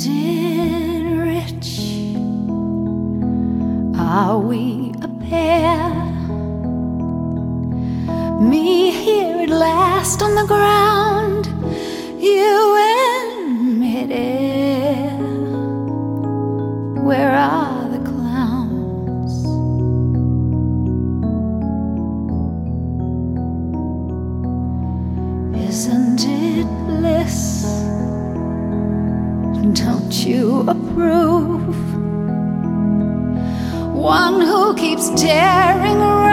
Isn't it rich? Are we a pair? Me here at last on the ground, you in midair. Where are the clowns? Isn't it bliss? Don't you approve? One who keeps tearing around